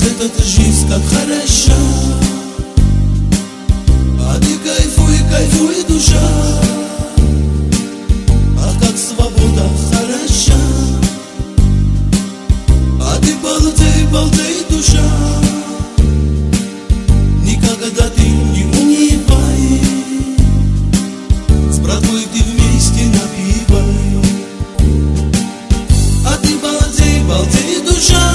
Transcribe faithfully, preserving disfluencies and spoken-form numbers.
эта жизнь как хороша, а ты кайфуй, кайфуй, душа, а как свобода хороша, а ты болтай, болтай, душа, никогда ты не унывай, с братвой ты вместе напивай, а ты болтай, болтай, душа.